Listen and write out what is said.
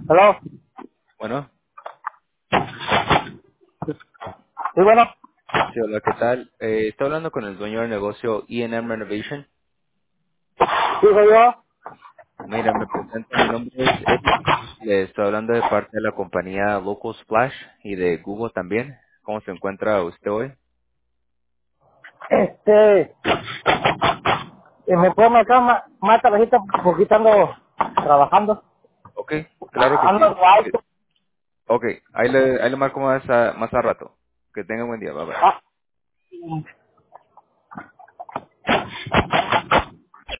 Hello. Bueno, Sí, bueno. sí, hola, ¿qué tal? Estoy hablando con el dueño del negocio E&M Renovation. Sí, soy yo. Mira, me presento, mi nombre es Eddie. Le estoy hablando de parte de la compañía Local Splash y de Google también. ¿Cómo se encuentra usted hoy? Este, ¿me puede marcar más tardecita porque ando trabajando? Ok, claro que Ando sí. guay. Ok, ahí le marco más a rato. Que tenga buen día, bye bye. Ah,